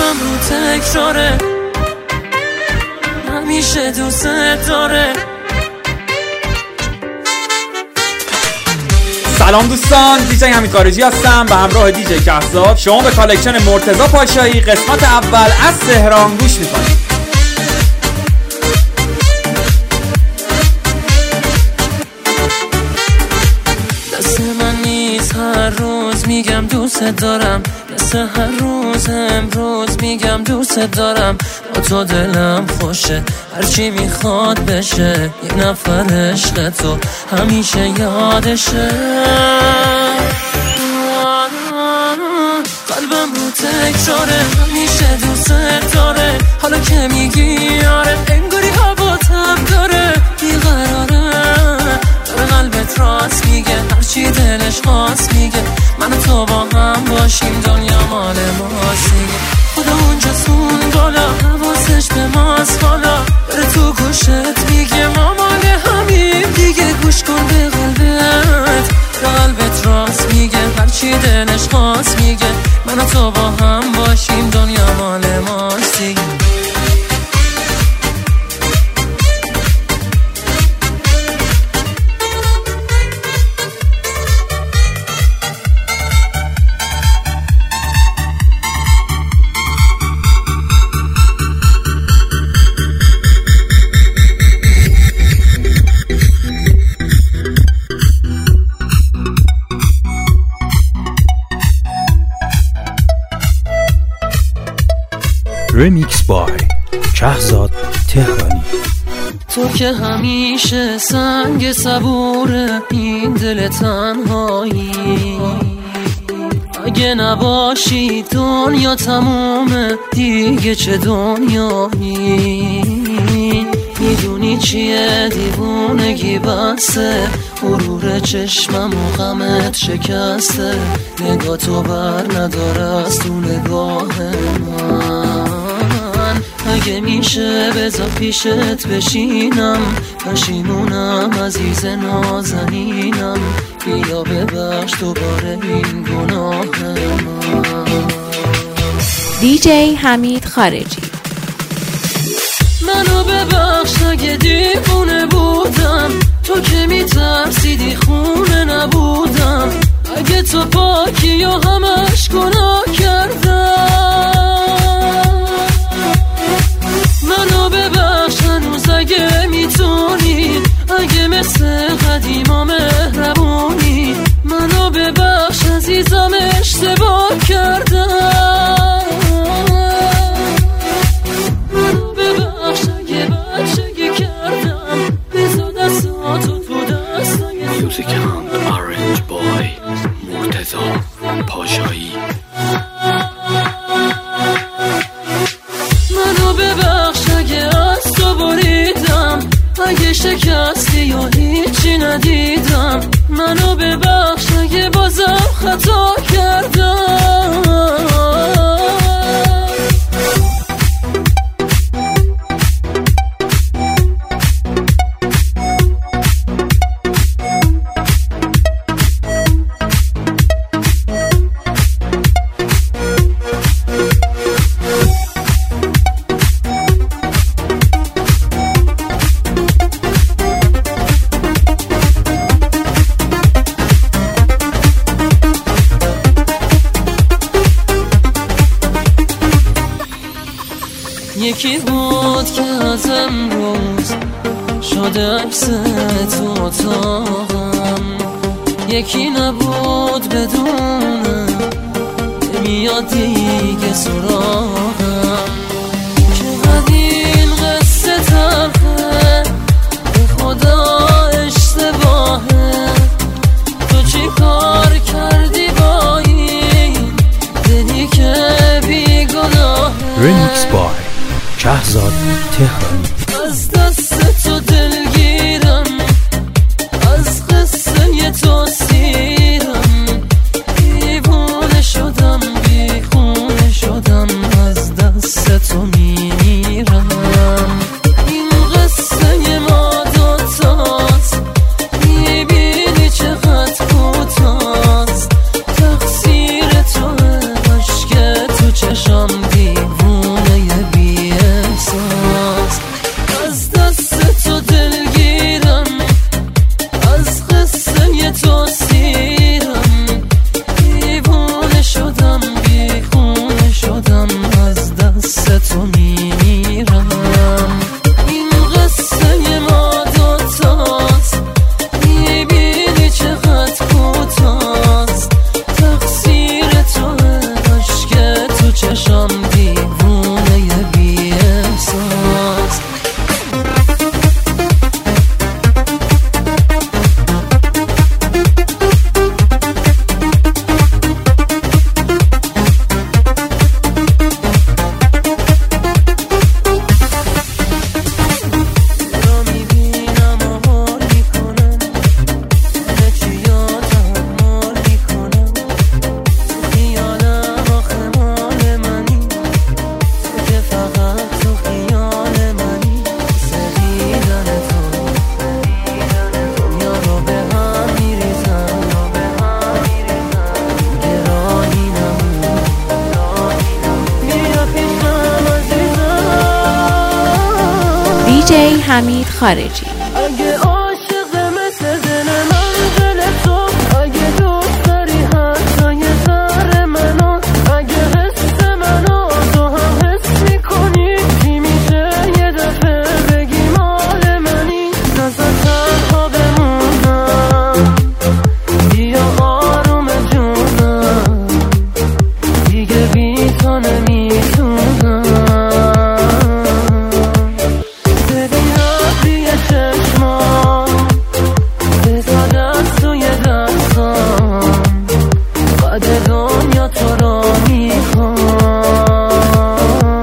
قلبم رو تکراره، همیشه دوست داره. سلام دوستان، دیجی حمید خارجی هستم به همراه دیجی کهزاد. شما به کالکشن مرتضی پاشایی قسمت اول از تهران گوش میکنید. دست من نیست هر روز میگم دوست دارم، مثل هر روز امروز میگم دوست دارم. با تو دلم خوشه، هرچی میخواد بشه، یه نفر عشق تو همیشه یادشه. قلبم رو تکراره، همیشه دوست داره. حالا که میگی آره، انگاری هواتم داره بیقراره. داره قلبت راست میگه، هرچی دلش خواست میگه. من و تو با هم باشیم، دنیا مال ماست دیگه. خدا اونجاست اون بالا، حواسش به ماست بالا. بره تو گوشت میگه ما مال همیم دیگه. گوش کن به قلبت، به قلبت راست میگه، هرچی دلش خواست میگه. من و تو با هم باشیم، دنیا مال ماست دیگه. رمیکس بای کهزاد تهرانی. تو که همیشه سنگ صبوره این دل تنهایی. اگه نباشی دنیا تمومه دیگه، چه دنیایی. میدونی چیه دیوونگی بسته، غرور چشمم و غمت شکسته. نگاه تو بر نداره از تو نگاه من. اگه میشه بذار پیشت بشینم، پشیمونم عزیز نازنینم. بیا ببخش دوباره این گناه من. دیجی حمید خارجی. منو ببخش اگه دیوونه بودم، تو که میترسیدی خونه نبودم. اگه تو پاکی و همش گناه کردم. منو ببخش هنوز اگه میتونی، اگه مثل قدیما مهربونی. منو ببخش عزیزم اشتباه کردم. منو ببخش اگه بچگی کردم، بذار دستاتو تو دستای میوزیک اند آرنج بای مرتضی پاشایی. منو ببخش اگه از تو بریدم، اگه شکستی یا هیچی ندیدم. منو ببخش اگه بازم خطا کردم. یکی بود که از امروز شده عکس تو اتاقم، یکی نبود بدونه نمیاد دیگه سراغم. چقدر این قصه تلخه، به خدا اشتباهه. تو چی کار کردی با این دلی که بیگناهه؟ رمیکس بای کهزاد تهرانی. از دست تو دلگیرم، از قصه تو سیرم. دیوونه شدم بیخونه شدم، از دست تو میرم. این قصه ما دوتاست، میبینی چقدر کوتاست. تقصیر تو عشق تو چشم دیوونه حمید خارجی. اگه عاشق مثل دل من دل تو، اگه دوست داری حتی یه ذره منو، اگه حس منو تو هم حس میکنی، چی میشه یه دفعه بگی مال منی؟ نزد تنها بمونم، بیا آروم جونم، دیگه بی تو نمیتونم. ببین ابری چشمام، بذار دست توی دستام، بعد دنیا تو رو میخوام.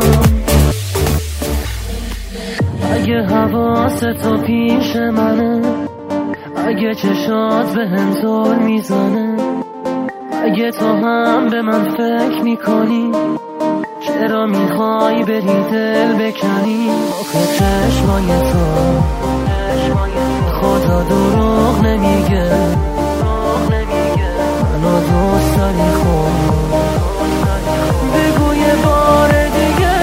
اگه حواست تو پیش منه، اگه چشات به هم زل میزنه، اگه تو هم به من فکر میکنی، چرا میخوای بری دل بکنی؟ آخه چشمای تو خدا دروغ نمیگه، منو دوست داری خود، بگو یه بار دیگه.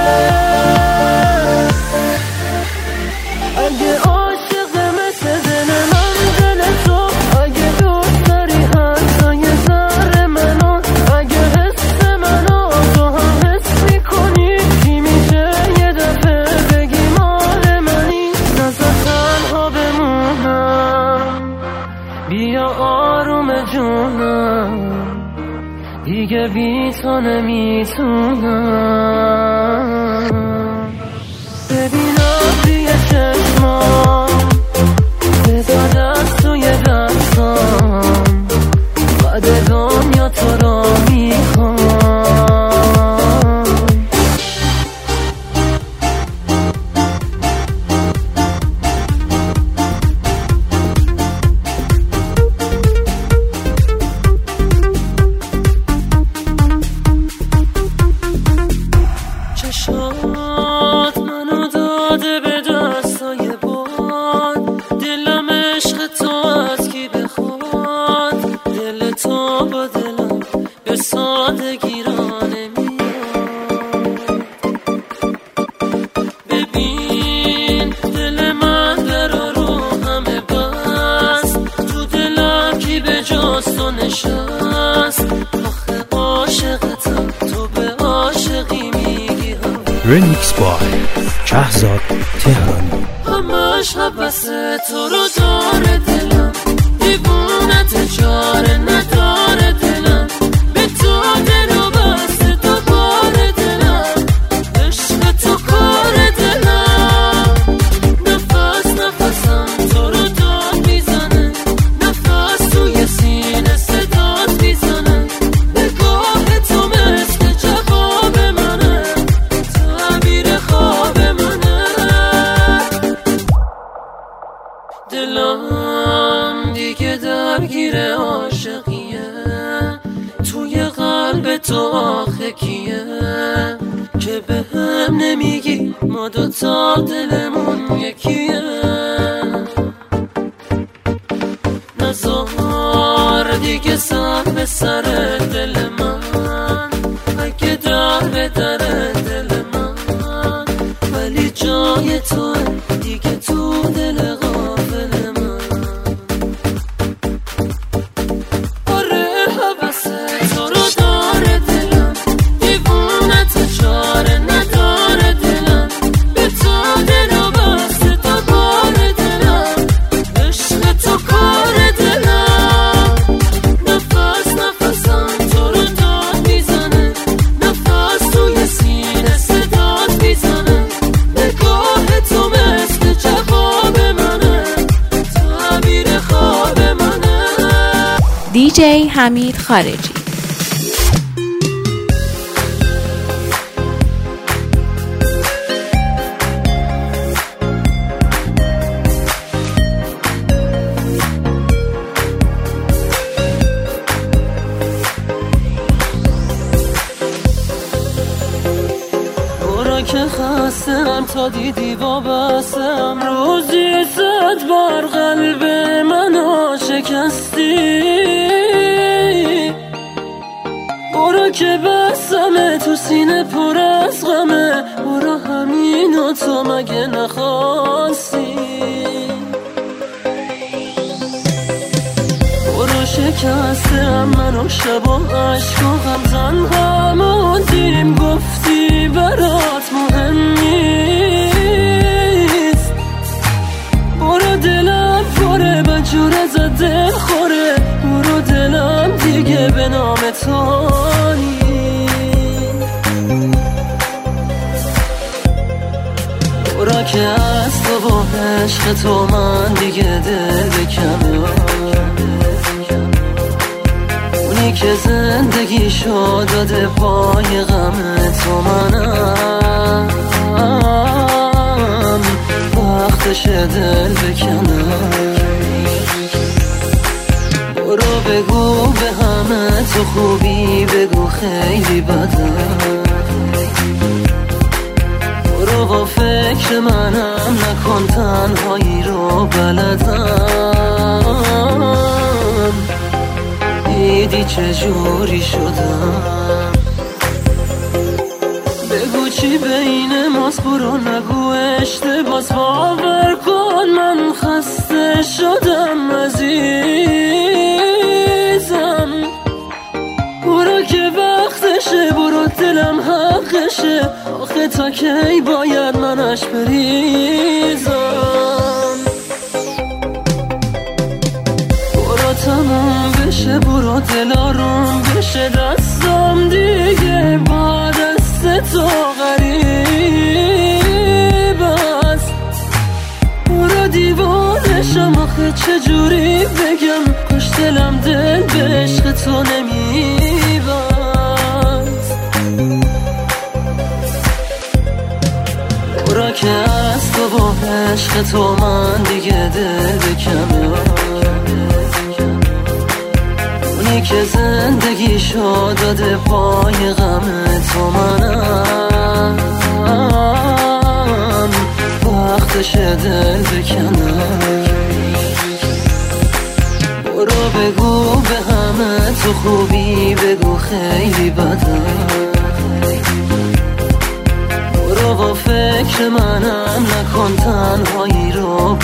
اگه عاشق مثل دل من دل تو، اگه دوست داری حتی یه ذره منو، اگه حس منو تو هم حس میکنی، چی میشه یه دفعه بگی مال منی؟ نزد تنها بمونم، بیا آروم جونم، دیگه بی تو نمیتونم. ببین ابری چشمام، بذار دست توی دستام، بعد دنیا تو رو میخوام. چشات منو داده به دستای باد، دلم عشق تو از کی بخواد، دل تو با دلم به سادگی را نمیاد. ببین دل من برا رو همه بست، تو دلم کی به جز تو نشست، آخه عاشقتم تو به عاشقی میگی. رمیکس بای کهزاد تهرانی. همش حبس تو رو داره دلم، دیوونت چاره نداره دلم، به تو دل و بسته تا بار دلم، عشق تو کار دلم. نفس نفسم تو رو داد میزنه، نفس توی سینه صدات میزنه، نگاه تو مثل جواب منه، تعبیر خواب منه. دلم دیگه درگیر عاشقیه، توی قلب تو آخه کیه که به هم نمیگی ما دوتا دلمون یکیه؟ نزار دیگه سر به سر دل من، اگه در به در دل من، ولی جای تو دیگه تو دل غافل من. آره حوث تو رو داره دلم، دیوونت چاره نداره دلم، به تو دل و بسته تا بار دلم، عشق تو کار دلم. نفس نفسم تو رو داد میزنه، نفس توی سینه صدات میزنه، نگاه تو مثل جواب منه، تعبیر خواب منه. دیجی حمید خارجی. برو که خستم تا دیدی وابستم، روزی 100 بار قلب منو شکستی. برو که بسمه تو سینه پر از غمه، برو همینو تو مگه نخواستی؟ برو شکستم منو شب و عشق و غم تنها موندیم، گفتی برات مهم نیست. برو دلم پره و جوره زده خوره، برو دلم دیگه به نام تو نیست. برو که از تو با عشق تو من دیگه دل بکنم، اونی که زندگی شد داده پای غم تو منم، وقتش دل بکنم. برو بگو به همه تو خوبی، بگو خیلی بدم. برو با فکر منم نکن تنهایی رو بلدم، دیدی چجوری شدم. بگو چی بین ماست، برو نگو اشتباس، باور کن من خسته شدم عزیزم. برو که وقتشه، برو دلم حقشه، آخه تا کی باید منش بریزم. برو تموم بشه، برو دل آروم بشه، دستم دیگه با دست تو غریب است. برو دیوانشم آخه چجوری بگم، کاش دلم دل به عشق تو نمیبست. برو که از تو با عشق تو من دیگه دل بکنم، اونی که زندگی شد داده پای غم تو منم، وقتش دل بکنم. برو بگو به همه تو خوبی، بگو خیلی بدم. برو با فکر منم نکن تنهایی رو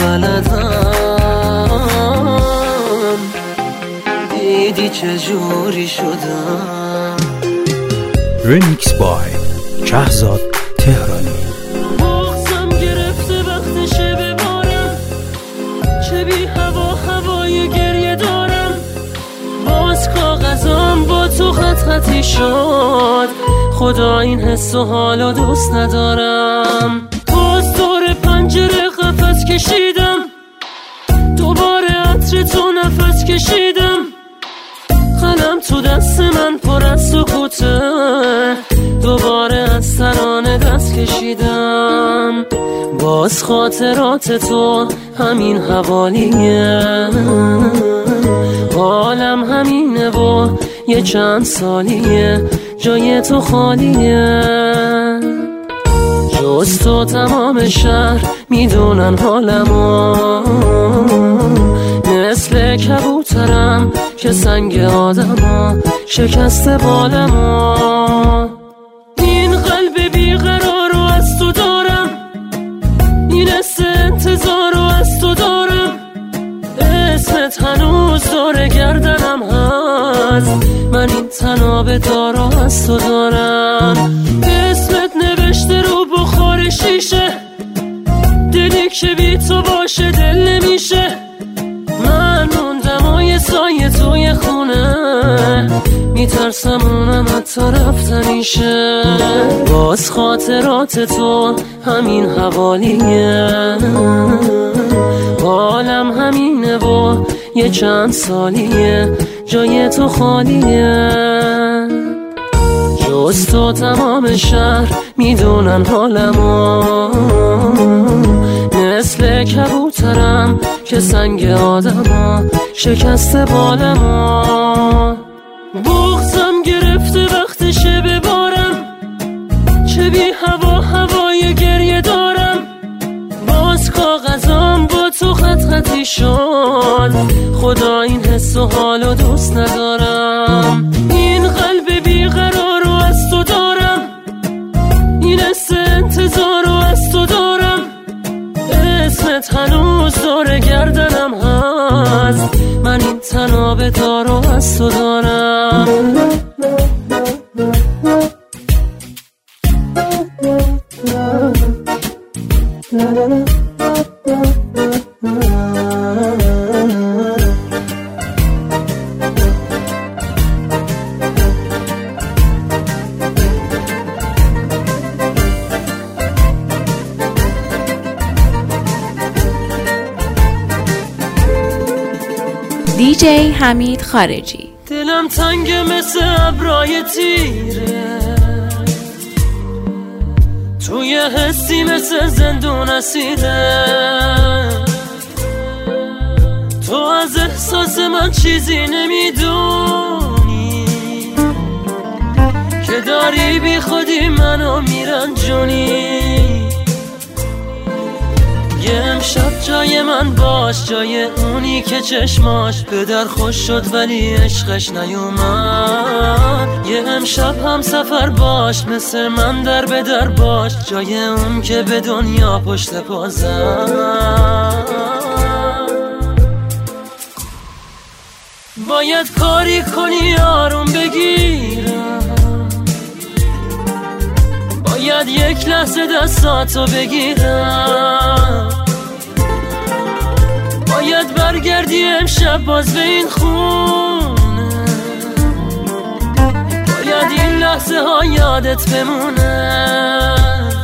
بلدم، دیدی چجوری شدم. رمیکس بای شهزاد تهرانی. بغضم گرفته وقتشه ببارم، چه بی هوا هوای گریه دارم. باز کاغذم با تو خط خطی شد، خدا این حس و حالو دوست ندارم. باز دور پنجره قفس کشیدم، دوباره عطر تو نفس کشیدم. قلم تو دست من پر از سکوته، دوباره از ترانه دست کشیدم. باز خاطرات تو همین حوالیه، حالم همینه و یه چند سالیه جای تو خالیه. جز تو تمام شهر میدونن حالمو، مثل کبوترم که سنگ آدمو شکسته بالمو. این قلب بیقرار رو از تو دارم، این حس انتظار رو از تو دارم. اسمت هنوز دور گردنم هست، من این تناب دارو از تو دارم. اسمت نوشته رو بخار شیشه، دلی که بی تو باشه دل نمیشه. من موندم و یه سایه توی خونه، میترسم اونم حتی رفتنیشه. باز خاطرات تو همین حوالیه، حالم همینه و یه چند سالیه جای تو خالیه. جز تو تمام شهر میدونن حالمو، مثل کبوترم که سنگ آدمو شکسته بالمو. بغضم گرفته وقتشه ببارم، چه بی هوا هوای گریه دارم. باز کاغذم با تو خط خطی شد، خدا این حس و حالو دوست ندارم. این قلب بیقرار تابه دار و از تو دارم. دیجی حمید خارجی. دلم تنگ مثل ابرای تیره، توی حسی مثل زندون اسیره. تو از احساس من چیزی نمیدونی، که داری بی خودی منو میرنجونی. یه امشب جای من باش، جای اونی که چشماش به در خوش شد ولی عشقش نیومد. یه امشب هم سفر باش، مثل من در به در باش، جای اون که به دنیا پشت پا زد. باید کاری کنی آروم بگیرم، باید یک لحظه دستاتو بگیرم. باید برگردی امشب باز به این خونه، باید این لحظه ها یادت بمونه.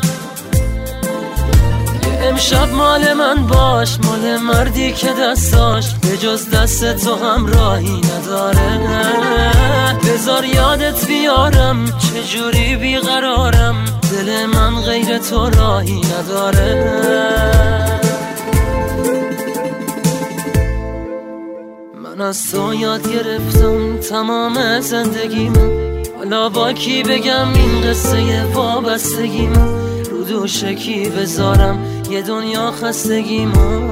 یه امشب مال من باش، مال مردی که دستاش به جز دست تو هم راهی نداره. بذار یادت بیارم چجوری بیقرارم، دل من غیر تو راهی نداره. من از تو یاد گرفتم تمام زندگیمو، حالا با کی بگم این قصه وابستگیمو، رو دوش کی بذارم یه دنیا خستگیمو.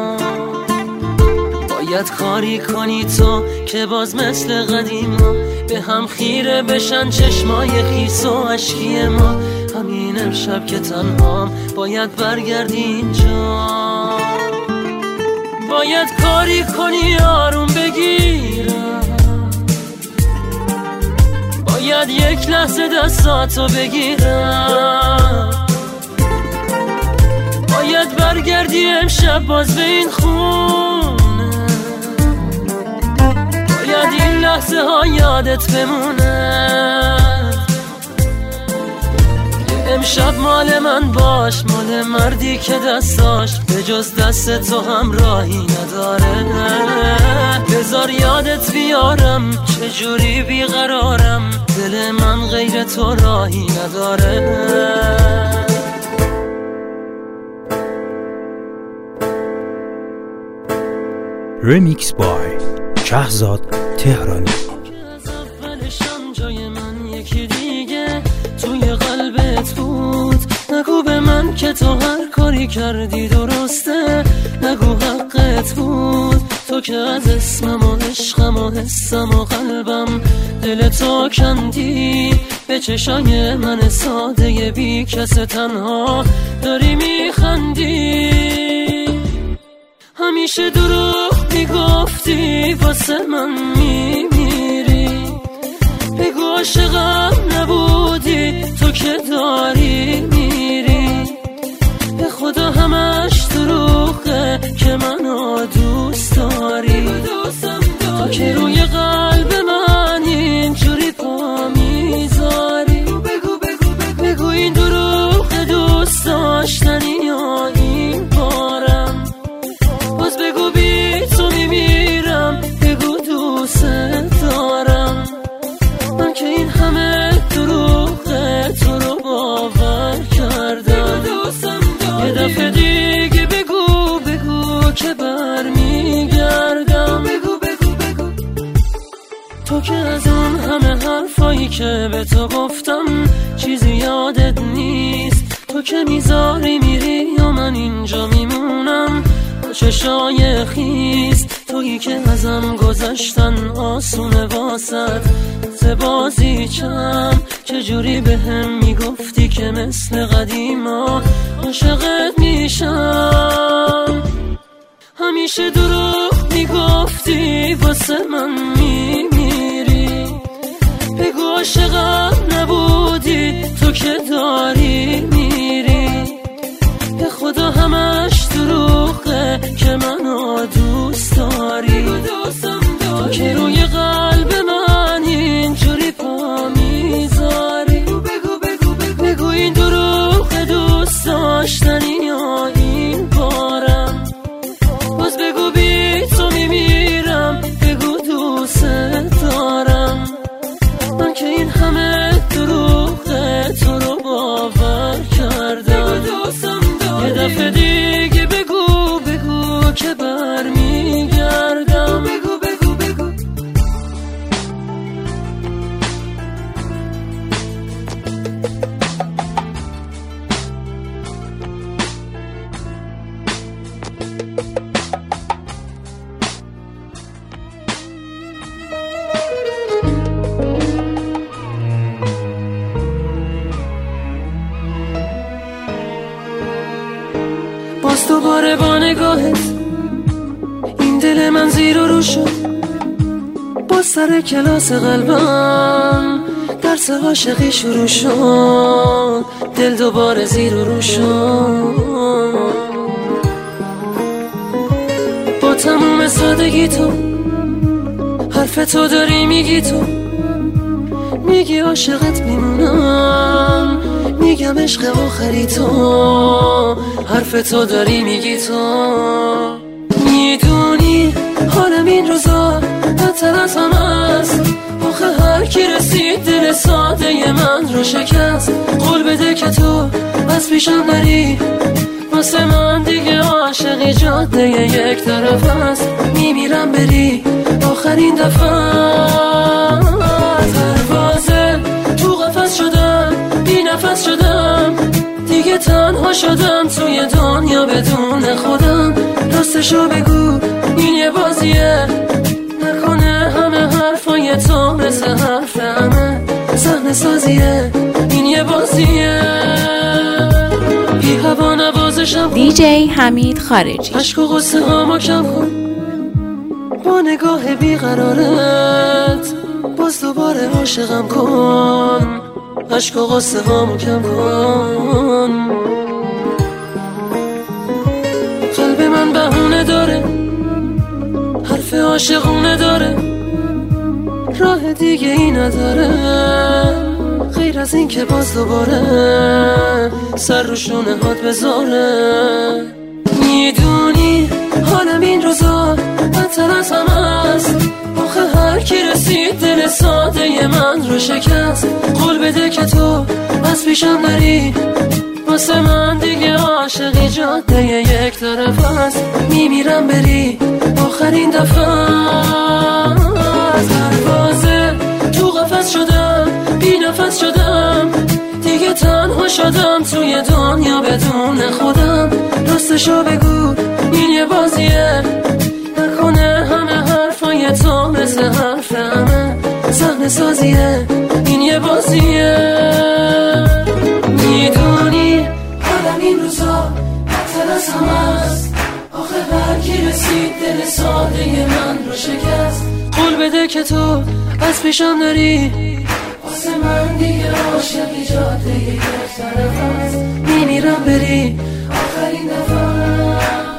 باید کاری کنی تو که باز مثل قدیما به هم خیره بشن چشمای خیس و عشقی ما. همین امشب که تنهام باید برگردی اینجا، باید کاری کنی آروم بگیرم، باید یک لحظه دستاتو بگیرم. باید برگردی امشب باز به این خونه، باید این لحظه ها یادت بمونه. امشب مال من باش، مال مردی که دستاش به جز دست تو هم راهی نداره. بذار یادت بیارم چجوری بیقرارم، دل من غیر تو راهی نداره. رمیکس بای شهزاد تهرانی. از اولشم جای من یکی دیگه توی قلبت بود. نگو به من که تو هر کاری کردی درسته، نگو حقت بود. تو که از اسمم و عشقم و حسم و قلبم دل تو کندی. به چشای من ساده بی کس تنها داری میخندی. همیشه دروغ میگفتی واسه من میمیری، بگو عاشقم نبودی تو که داری میری. به خدا همش دروغه که منو دوست داری، تو که روی قلب من اینجوری پا میذاری. بگو این دروغ دوست داشتنی یا این بارم، باز بگو بی تو میمیرم، بگو دوست دارم. من که این همه دروغه تو رو باور کردم. یه دفعه دیگه بگو که برمیگردم. تو که از اون همه حرفایی که به تو گفتم چیزی یادت نیست. تو که میذاری میری و من اینجا میمونم با چشای خیس. تویی که ازم گذشتن آسونه واسد زبازی چم. چجوری به هم میگفتی که مثل قدیما عاشقت میشم. همیشه دروغ میگفتی واسه من میمیری، بگو عاشقم نبودی تو که داری میری، به خدا همش دروغه که منو دوست داری، تو که روی قلب من اینجوری پا میذاری، بگو این دروغ دوست داشتنی یا این بارم، باز بگو بی تو میمیرم، بگو دوست دارم، من که این همه دروغه تو رو باور کردم، یه دفعه دیگه بگو بگو که برمیگردم، بگو بگو بگو. باز دوباره با نگاهت این دل من زیر و رو شد، باز سر کلاس قلبم درس عاشقی شروع شد، دل دوباره زیر و رو شد، با تموم سادگی تو حرف تو داری میگی، تو میگی عاشقت میمونم، میگم عشق آخری تو، حرف تو داری میگی، تو میدونی حالم این روزا بدتر از همه است، آخه هر کی رسید دل ساده من رو شکست، قول بده که تو از پیشم نری، واسه من دیگه عاشقی جاده یک طرف است، میمیرم بری آخرین دفعه، پروازه تو قفس شدم بی نفس شدم، دیگه تنها شدم توی دنیا بدون خودم، راستشو بگو این یه بازیه، نکنه همه حرفای تو مثل حرف همه صحنه سازیه، این یه بازیه، بی هوا نوازشم دیجی حمید خارجی. عشق و غصه هامو کم کن با نگاه بیقرارت، باز دوباره عاشقم کن، عشق و غصه هامو کم کن، قلب من بهونه داره، حرف عاشقونه داره، راه دیگه ای نداره غیر از این که باز دوباره سر رو شونه هات بذاره، میدونی حالم این روزا بدتر از همه است، آخه هر کی رسید دل ساده من رو شکست، قول بده که تو از پیشم نری، واسه من دیگه عاشقی جاده یک طرف است، میمیرم بری آخرین دفعه، پروازه تو قفس شدم بی نفس شدم، دیگه تنها شدم توی دنیا بدون خودم، راستشو بگو این یه بازیه، نکنه همه حرفای تو مثل حرف همه صحنه سازیه، این یه بازیه، میدونی حالم این روزا بدتر از همه است، آخه هر کی رسید دل ساده من رو شکست، قول بده که تو از پیشم نری، واسه من دیگه عاشقی جاده یک طرف است، میمیرم بری آخرین دفعه،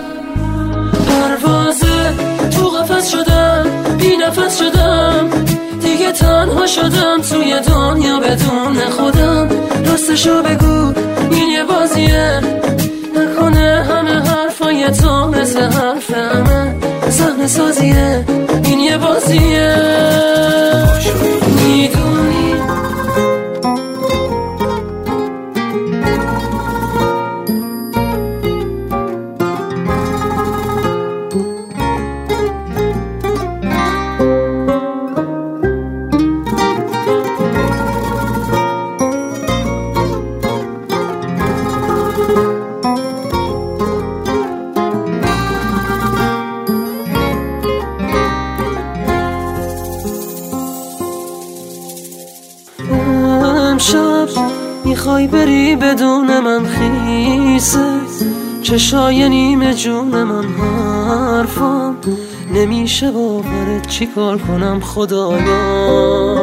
پروازه تو قفس شدم بی نفس شدم، دیگه تنها شدم توی دنیا بدون خودم، راستشو بگو این یه بازیه، نکنه همه حرفای تو مثل حرف همه صحنه سازیه، این یه بازیه، میدونی امشب میخوای بری بدون من خیسه، چشای نیمه جون من حرفم نمیشه باورت، چی کار کنم خدایا.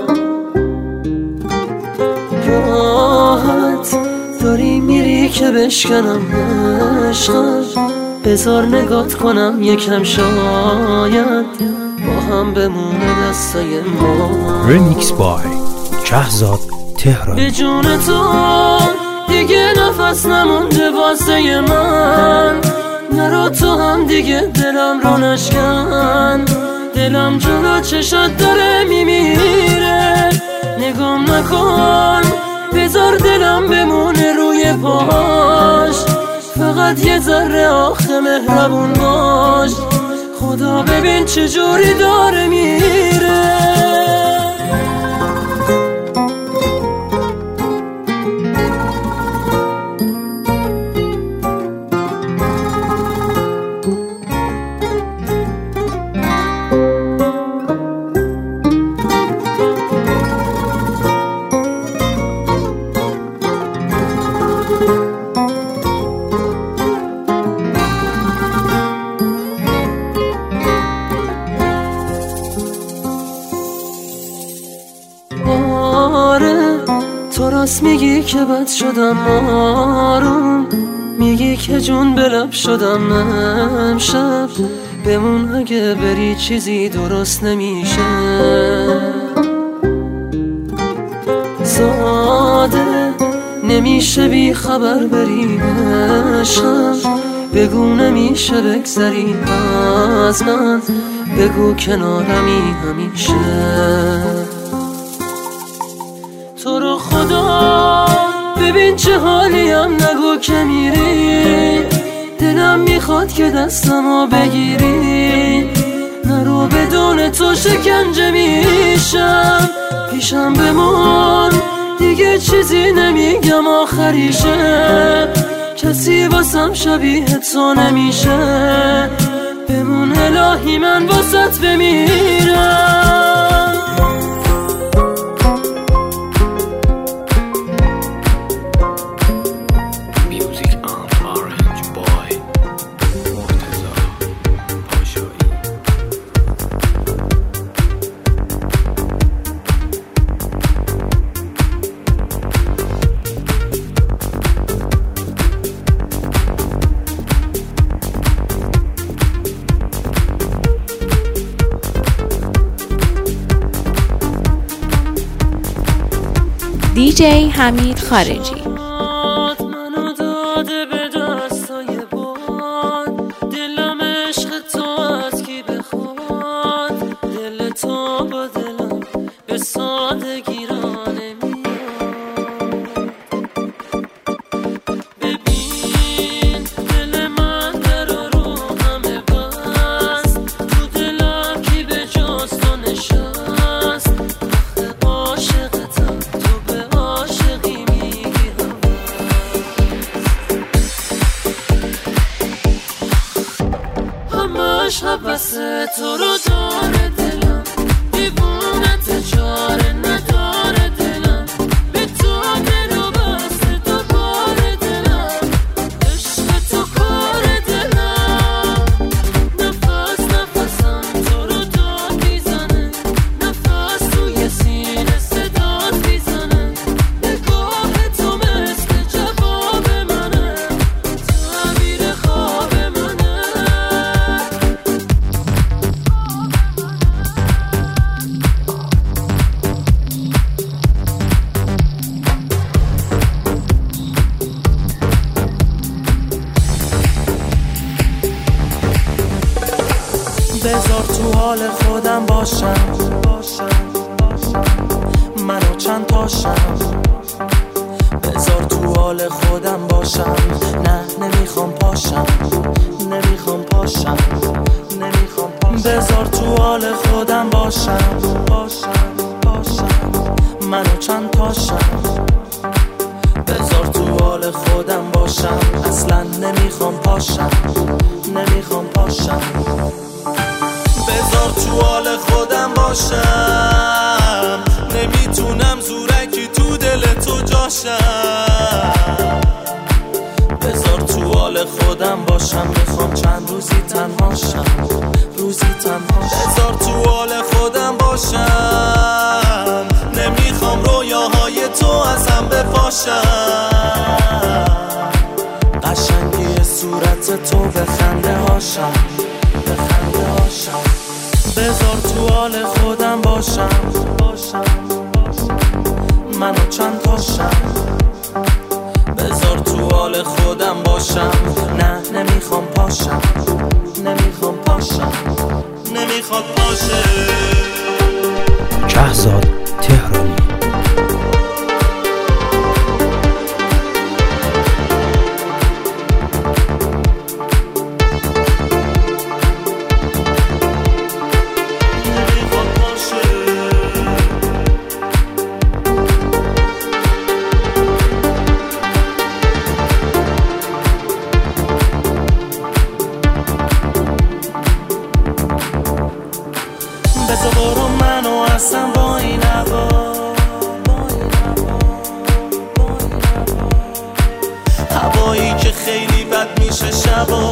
راحت داری میری که بشکنم عشقم، بذار نگات کنم یکم شاید با هم بمونه دستای ما. رمیکس بای شهزاد تهرانی. به جون تو دیگه نفس نمونده واسه من، نرو تو هم دیگه دلم رو نشکن. دلم جلو چشات داره میمیره، نگام نکن بذار دلم بمونه روی پاش. فقط یه ذره آخه مهربون باش، خدا ببین چجوری داره میره. تو راست میگی که بد شدم آروم، میگی که جون به لب شدم امشب. بمون اگه بری چیزی درست نمیشه. زاده نمیشه بی خبر بری عشقم، بگو نمیشه بگذری از من، بگو کنارمی همیشه. تو رو خدا ببین چه حالیم، نگو که میری، دلم میخواد که دستمو بگیری. نرو بدون تو شکنجه میشم، پیشم بمون دیگه چیزی نمیگم آخریشه. کسی واسم شبیه تو نمیشه، بمون الهی من واسط بمیرم. دیجی حمید خارجی. منو داده به دستای باد، دلم عشق تو از کی بخواد. دل تو با دلم به سادگی را نمیاد. ببین دل من در رو همه بست، تو دلم کی به جز تو نشست. عاشقتم حبسه تو رو داره دلم، دیوونت چاره نداره دلم. به تو منو بسته تو بار دلم، عشق تو کار دلم. نفس نفسم تو رو داد میزنه، نفس توی سینه صدات میزنه. نگاه تو مثل جواب منه، تعبیر خواب منه. بذار تو حال خودم باشم، منو چند تاشم. بذار تو حال خودم باشم، نه نمیخوام پاشم، نمیخوام پاشم، نمیخوام پاشم. بذار تو حال خودم باشم، منو چند تاشم. بذار تو حال خودم باشم، اصلا نمیخوام پاشم، نمیخوام پاشم. بذار تو حال خودم باشم، نمیتونم زورکی تو دل تو جاشم. بذار تو حال خودم باشم، میخوام چند روزی تنهاشم، روزی تنهاشم. بذار تو حال خودم باشم، نمیخوام رویاهای تو از هم بپاشم. قشنگی صورت تو به خنده هاشم، به خنده هاشم. بذار تو حال خودم باشم، منو چند تاشم. بذار تو حال خودم باشم، نه نمیخوام پاشم، نمیخوام پاشم، نمیخواد باشه. کهزاد تهرانی. بذار برو منو اصلا با این هوا، هوایی که خیلی بد میشه شبا،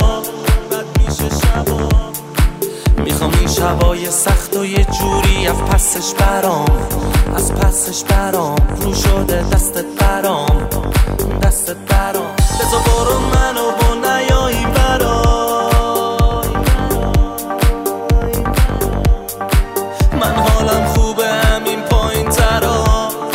میخوام این شبای سخت و یه جوری از پسش برام، از پسش برام. رو شده دستت برام، دستت برام. بذار برو منو با نیایی برام، من حالم خوبه همین پایین ترا.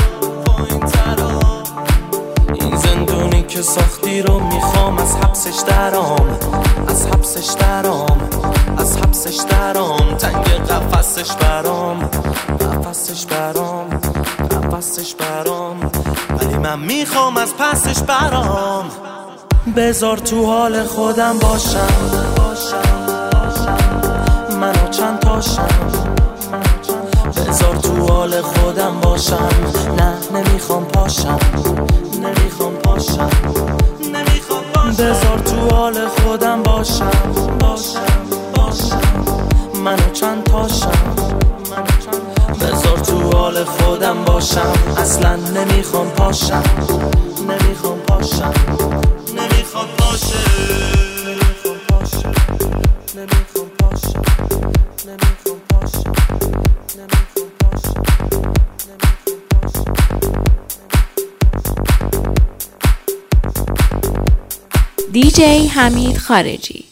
این زندونی که ساختی رو میخوام از حبسش درام، از حبسش درام، از حبسش درام. تنگ قفسش برام، قفسش برام، قفسش برام. ولی من میخوام از پسش برام. بذار تو حال خودم باشم، منو چند تاشم. بذار تو حال خودم باشم، نه نمیخوام پاشم، نمیخوام پاشم، نمیخوام پاشم. بذار تو حال خودم باشم، منو چند تاشم. بذار تو حال خودم باشم، اصلا نمیخوام پاشم، نمیخوام پاشم، نمیخوام باشه، نمیخوام پاشم، نمیخوام پاشم، نمیخوام پاشم، نمیخوام پاشم، DJ حمید خارجی.